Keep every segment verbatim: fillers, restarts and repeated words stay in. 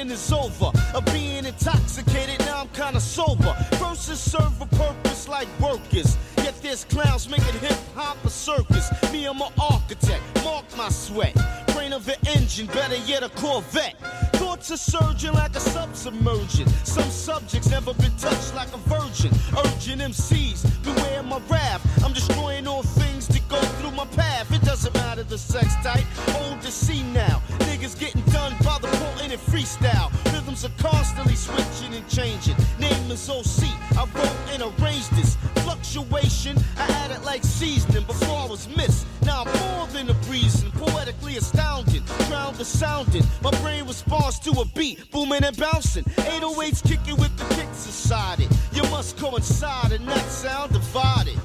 drinking is over. Of being intoxicated, now I'm kinda sober. Verses serve a purpose like workers. Yet there's clowns making hip-hop a circus. Me, I'm an architect, mark my sweat. Brain of an engine, better yet a Corvette. Thoughts are surging like a submergent. Some subjects never been touched like a virgin. Urging M Cs, beware my rap. I'm destroying all things that go through my path. It doesn't matter the sex type, old to see now. Niggas getting done by the potent and freestyle. Rhythms are constantly switching and changing. Name is O C, I wrote and arranged this. Fluctuation, I added like seasoning before I was missed. Now I'm more than a breezing, poetically astounding. Drowned the sounding, my brain responds to a beat, booming and bouncing. eight oh eights kicking with the kicks inside it. You must coincide and that sound divided.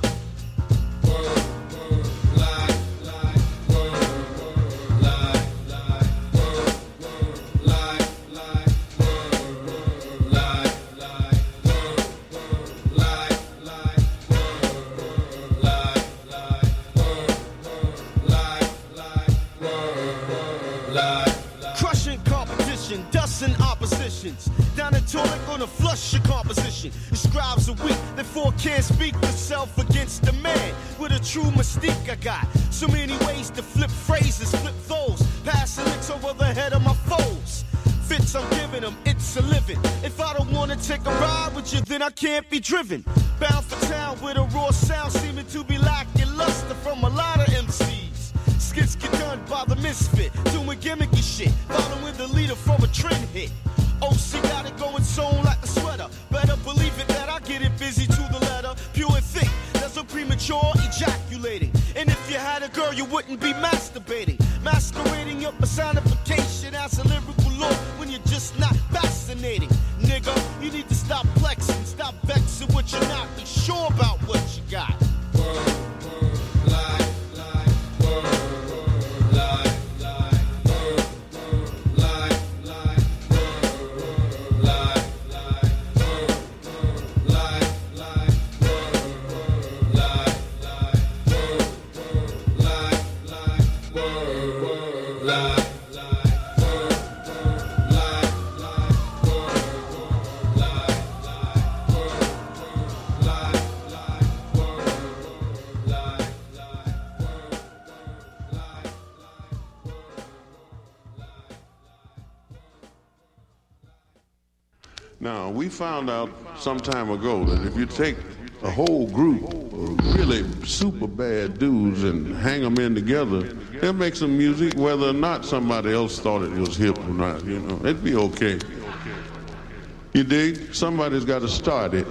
Word, word, lie, lie, word, word, lie, lie, word, word, lie, lie, word, word, lie, lie, word, word, lie, lie, word, word, lie, lie, word, word, lie, lie, word, word, lie. Crushing competition, dusting oppositions. Down the toilet, gonna flush your composition. The scribes are weak, therefore can't speak for self against the man. With a true mystique I got. So many ways to flip phrases, flip those. Passing licks over the head of my foes. Fits I'm giving them, it's a living. If I don't wanna take a ride with you, then I can't be driven. Bound for town with a raw sound, seeming to be lacking luster from a lot of M Cs. Skits get done by the misfit, doing gimmicky shit, following the leader from a trend hit. O C got it going sewn like a sweater. Better believe it that I get it busy to the letter. Pure and thick, there's no premature ejaculating. And if you had a girl, you wouldn't be masturbating. Masquerading your personification as a lyrical lord when you're just not fascinating. Nigga, you need to stop flexing, stop vexing what you're not be sure about what you got. Word, word, lie, lie, word. Now, we found out some time ago that if you take a whole group of really super bad dudes and hang them in together, they'll make some music whether or not somebody else thought it was hip or not, you know. It'd be okay. You dig? Somebody's got to start it.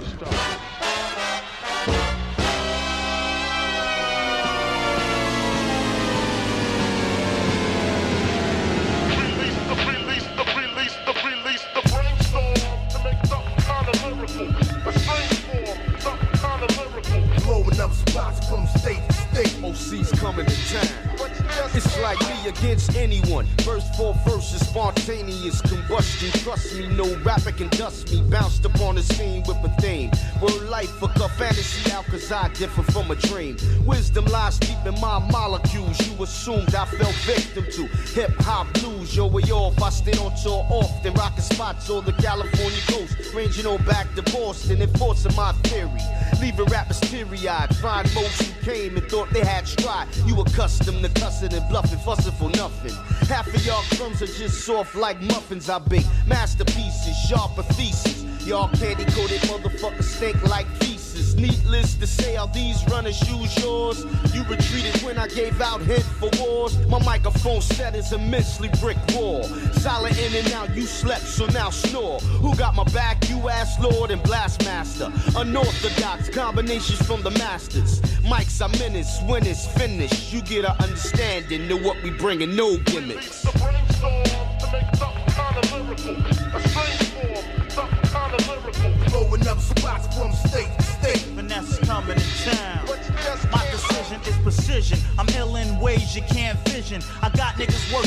Against anyone, verse for verse is spontaneous combustion. Trust me, no rapper can dust me. Bounced upon the scene with a theme. Word life, fuck up fantasy out, cause I differ from a dream. Wisdom lies deep in my molecules. You assumed I fell victim to hip hop blues. Yo, way off, I stay on tour often. Rocking spots on the California coast, ranging on back to Boston, enforcing my theory. Leaving rappers teary-eyed. Find most who came and thought they had stride. You accustomed to cussing and bluffing, fussing for nothing. Half of y'all crumbs are just soft like muffins I bake. Masterpieces, sharper thesis. Y'all candy-coated motherfuckers stink like feces. Needless to say, how these runners use yours. You retreated when I gave out hint for wars. My microphone set is a immensely brick wall. Silent in and out, you slept, so now snore. Who got my back? You ass lord and blastmaster. Unorthodox combinations from the masters. Mics are menace, when it's finished. You get an understanding of what we bringing, no gimmicks. The brainstorm to make something kind of lyrical. A strange form, something kind of lyrical. Blowing up spots from state to state. Vanessa coming to town. My decision is precision. I'm ill in ways you can't vision. I got niggas worshiping Lord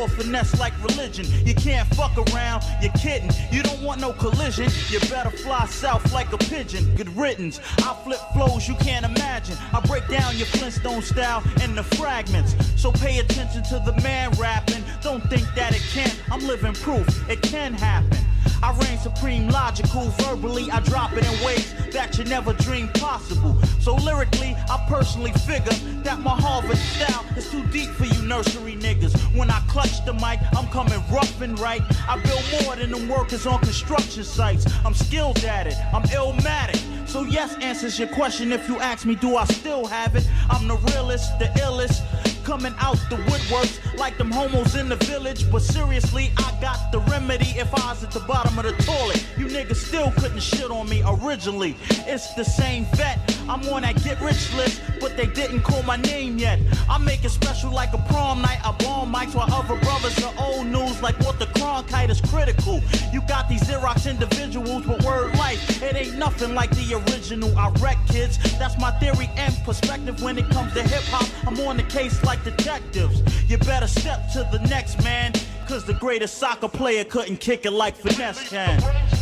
law finesse like religion. You can't fuck around, you're kidding. You don't want no collision, you better fly south like a pigeon. Good riddance, I flip flows you can't imagine. I break down your Flintstone style in the fragments. So pay attention to the man rapping. Don't think that it can't, I'm living proof, it can happen. I reign supreme, logical, verbally I drop it in ways that you never dreamed possible. So lyrically, I personally figure that my Harvard style is too deep for you nursery niggas. When I clutch the mic, I'm coming rough and right. I build more than them workers on construction sites. I'm skilled at it, I'm illmatic. So yes answers your question if you ask me, do I still have it? I'm the realest, the illest, coming out the woodworks like them homos in the village. But seriously, I got the remedy if I was at the bottom of the toilet. You niggas still couldn't shit on me originally. It's the same vet, I'm on that get rich list, but they didn't call my name yet. I make it special like a prom night, I bomb mics while other brothers are old news like what the Cronkite is critical. You got these Xerox individuals, but word life, it ain't nothing like the original. I wreck kids, that's my theory and perspective when it comes to hip hop. I'm on the case like detectives. You better step to the next man, cause the greatest soccer player couldn't kick it like Finesse can.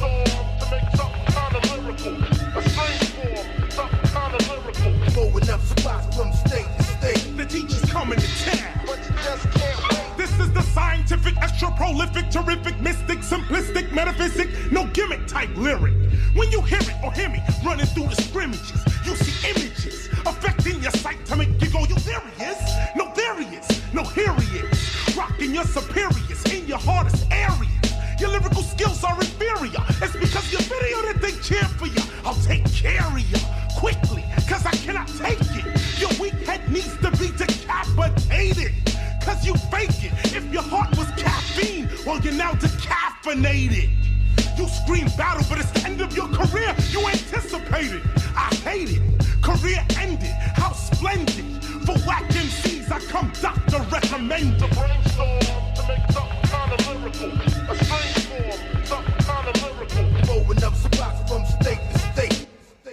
Blowing up spots from state to state. The teacher's coming to town. But you just can't wait. This is the scientific, extra prolific, terrific, mystic, simplistic, metaphysic, no gimmick type lyric. When you hear it or hear me running through the scrimmages, you see images affecting your sight to make you go, you there he is. No, there he is. No, here he is. Rocking your superiors in your hardest areas. Your lyrical skills are inferior. It's because your video that they cheer for you. I'll take care of you quickly, cause I cannot take it. Your weak head needs to be decapitated, cause you fake it. If your heart was caffeine, well, you're now decaffeinated. You scream battle, but it's the end of your career. You anticipated. I hate it. Career ended. How splendid. For whack M Cs, I come doctor recommended. To brainstorm, to make something kind of lyrical. A strange form, something kind of lyrical. Blowing up spots from state to state.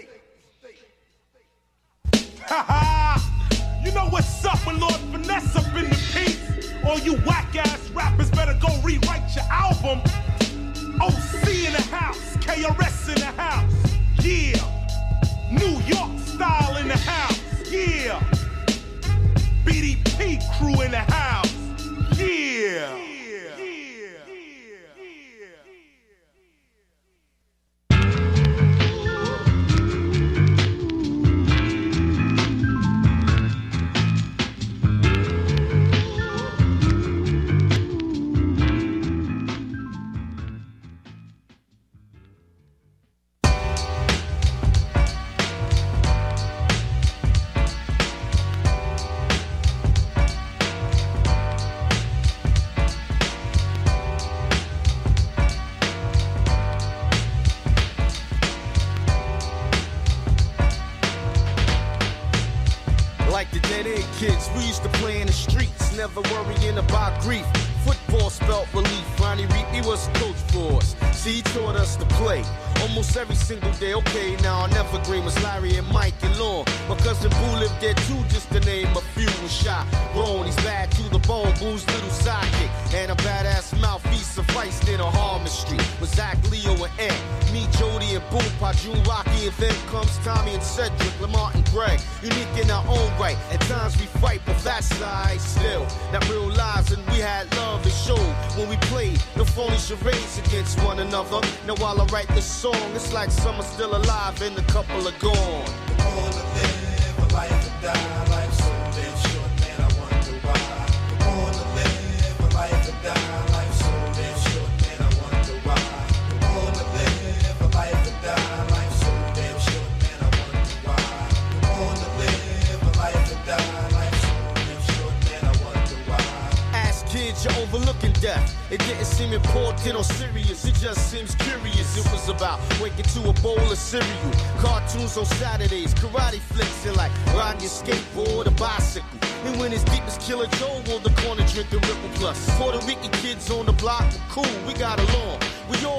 Ha ha! You know what's up when Lord Finesse up in the piece? All you whack-ass rappers better go rewrite your album. O C in the house, K R S in the house, yeah. New York style in the house, yeah. B D P crew in the house, yeah. Kids, we used to play in the streets, never worrying about grief. Football spelt relief. Ronnie Reed, he was a coach for us. See, he taught us to play almost every single day. Okay, now on Evergreen was Larry and Mike and Lon. My cousin Boo lived there too, just to name a few. Was shot, grown, he's bad to the bone. Boo's little sidekick and a badass mouth. He sufficed in a Harmon Street with Zach, Leo, and Ed. Me, Jody, and Boom, Pajun, Rocky, and then comes Tommy and Cedric, Lamar and Greg. Unique in our own right. At times we fight, but that's alright still. That real lives and we had love and showed when we played the phony charades against one another. Now while I write this song, it's like some are still alive and a couple are gone. We're born to live a life and die. Life's so damn short, man, I wonder why. We're born to live a life and die. Life's so damn short, man, I wonder why. We're born to live a life and die. Life's so damn short, man, I wonder why. We're born to live a life and die. Life's so damn short, man, I wonder why. Ask kids, you're overlooking death. It didn't seem important or serious, it just seems curious. It was about waking to a bowl of cereal, cartoons on Saturdays, karate flicks, and like riding your skateboard or bicycle. And when his deep as Killer Joe on the corner drinking Ripple Plus. Puerto Rican kids on the block were cool, we got along. We all knew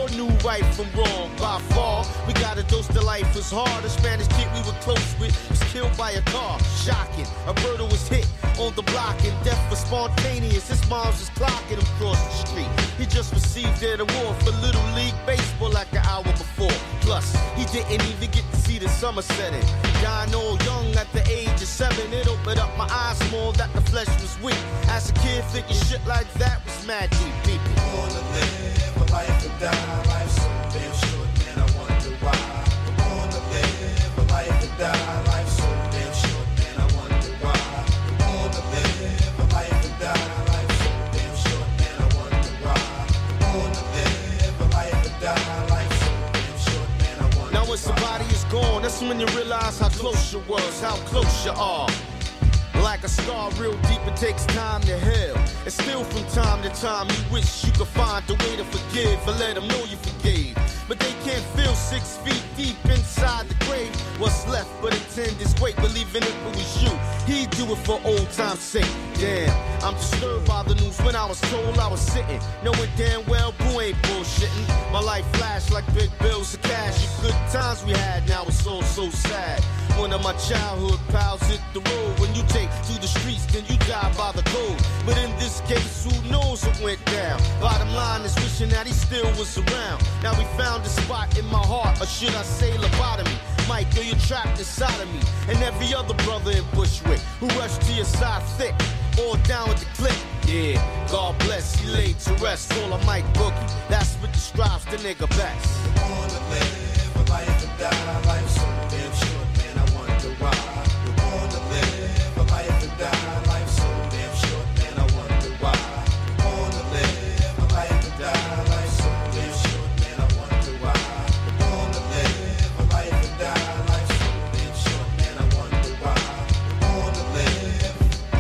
right from wrong by far. We got a dose to life was hard. A Spanish kid we were close with was killed by a car. Shocking. Alberto was hit on the block and death was spontaneous. His mom was clocking him across the street. He just received an award for Little League Baseball like an hour before. Plus, he didn't even get to see the summer setting. Dying old young at the age of seven. It opened up my eyes more that the flesh was weak. As a kid, thinking shit like that was mad deep. People wanna live a life or die. Life's so damn short, man, I wonder why. I'm born to live a life or die. Life's so damn short, man, I wonder why. I'm born to live a life or die. Life's so damn short, man, I wonder why. I'm born to live a life or die. Life's so damn short, man, I wonder why. Now when somebody is gone, that's when you realize how close you was, how close you are. Like a scar real deep, it takes time to heal. And still from time to time you wish you could find a way to forgive or let them know you forgave. But they can't feel six feet deep inside the grave. What's left but a ten is great, believing it was you. He'd do it for old time's sake. Damn, I'm disturbed by the news when I was told I was sitting, knowing damn well Boo ain't bullshitting. My life flashed like big bills of cash. The good times we had, now it's all so sad. One of my childhood pals hit the road. When you take to the streets, then you die by the code. But in this case, who knows what went down? Bottom line is wishing that he still was around. Now we found a spot in my heart, or should I say lobotomy? Mike, yo, you're trapped inside of me. And every other brother in Bushwick who rushed to your side thick, all down with the click. Yeah, God bless, he laid to rest. Call him Mike Boogie, that's what describes the nigga best. Born to live a life or die. Life's so damn short, man, I wonder why. We're born to live a life or die. Life's so damn short, man, I wonder why. We're born to live a life or die. Life's so damn short, man, I wonder why. We're born to live a life or die. Life's so damn short, man, I wonder why. We're born to live.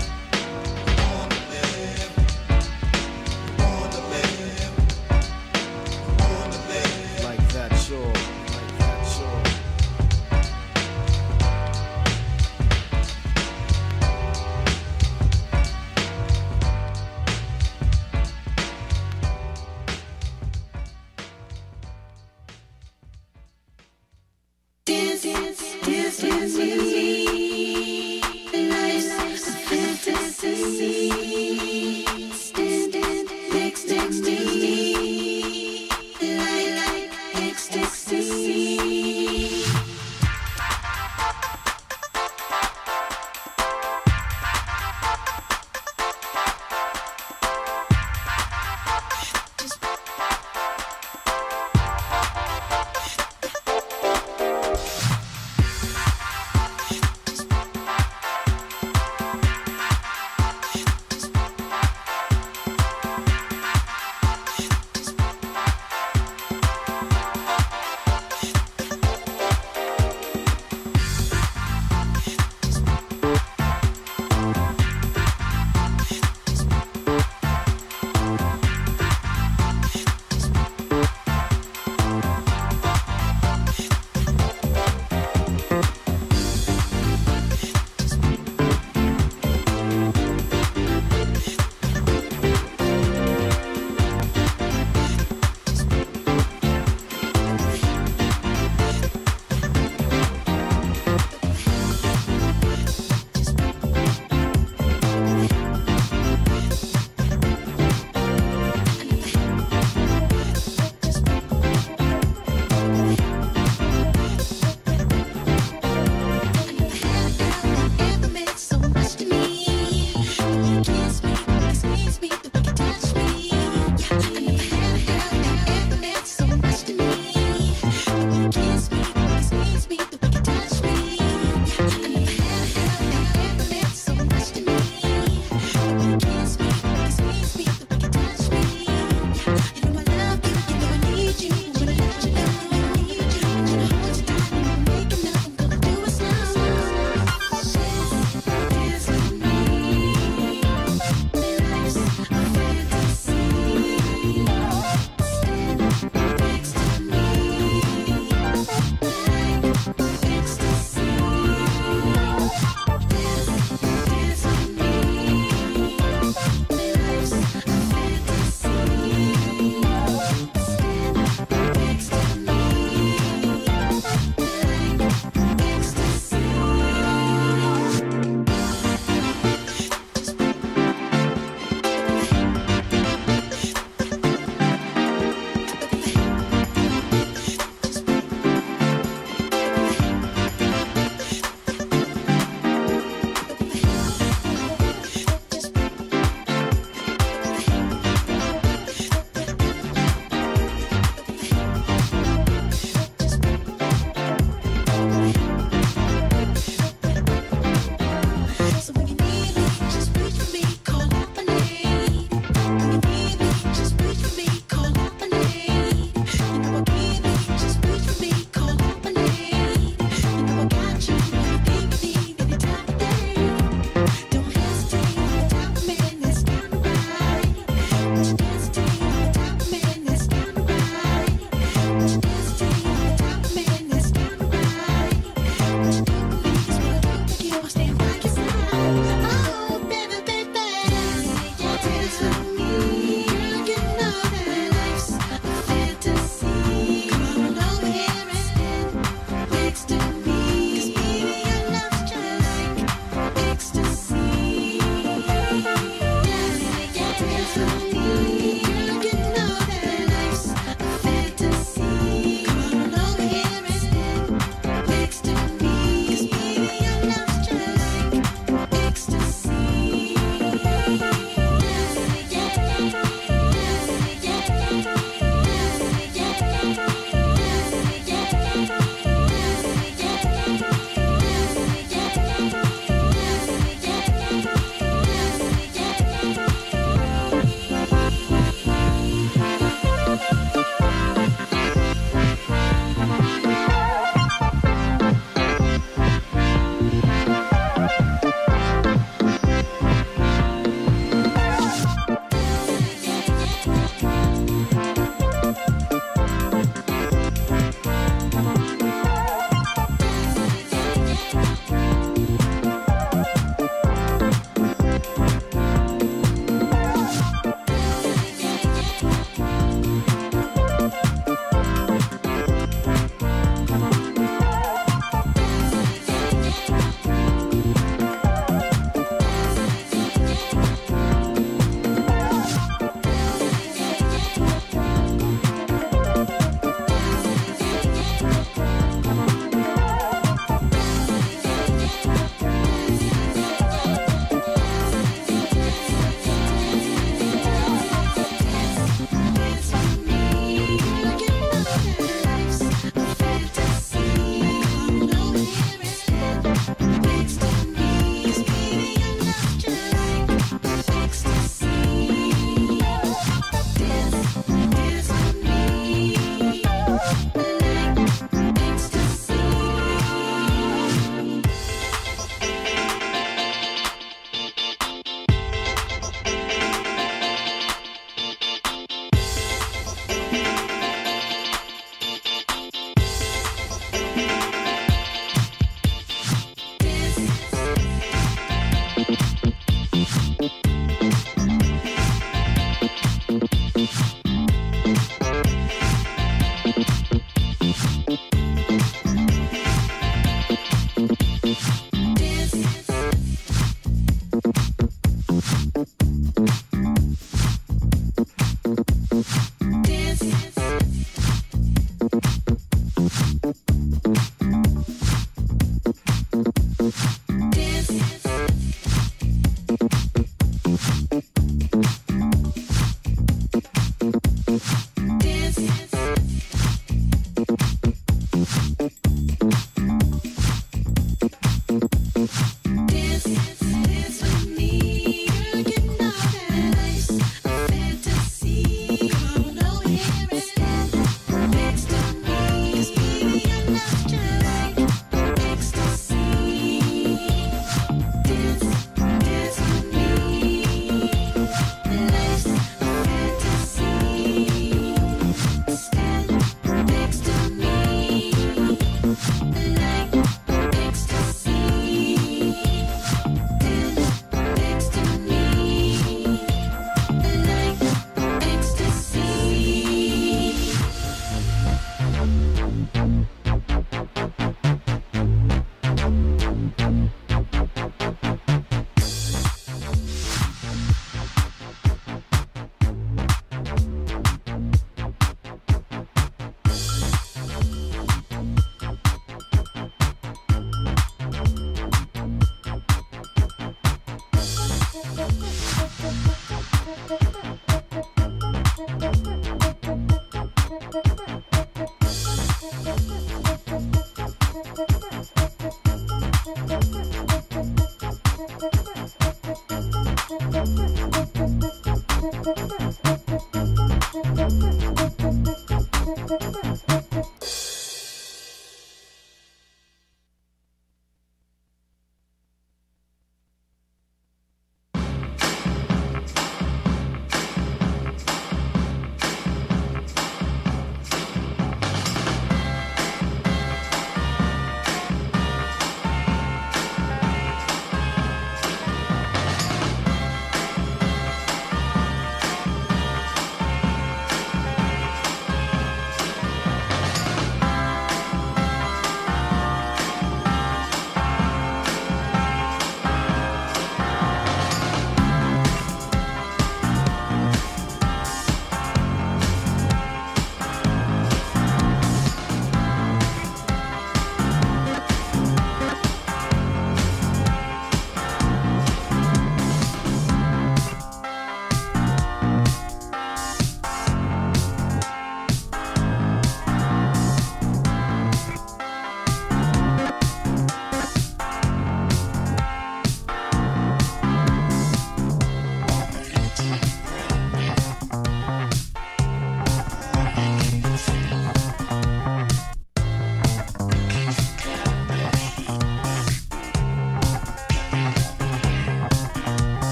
We're born to live. We're born to live. We're born to live. Like that, sure, like that, sure.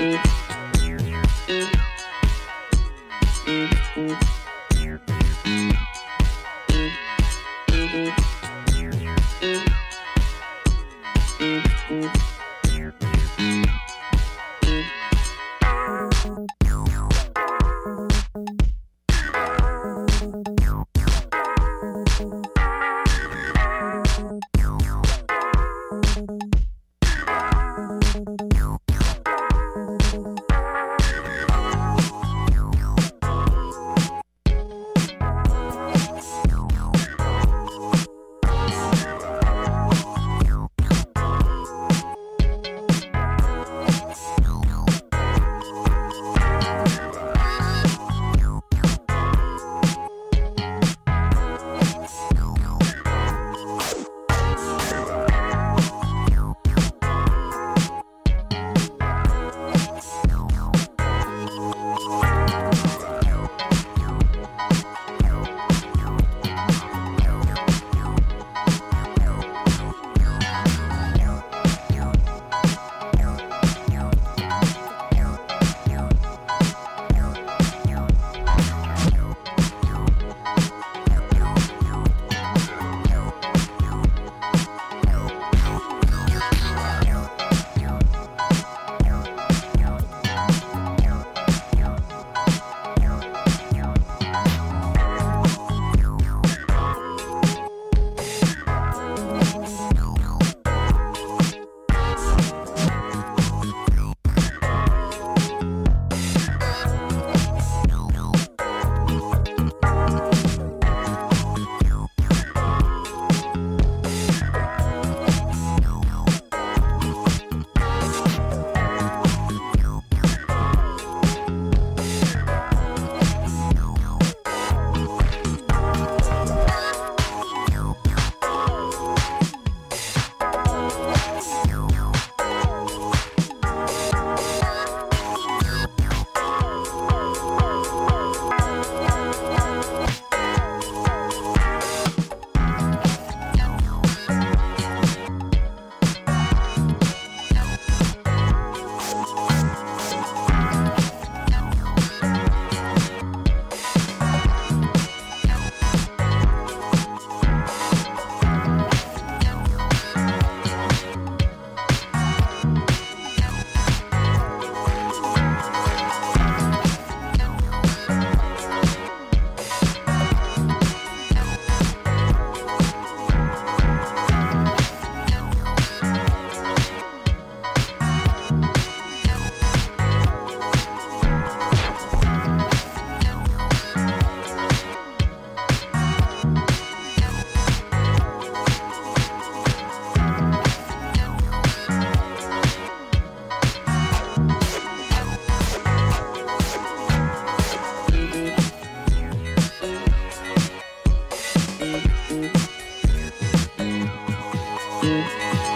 Thank you.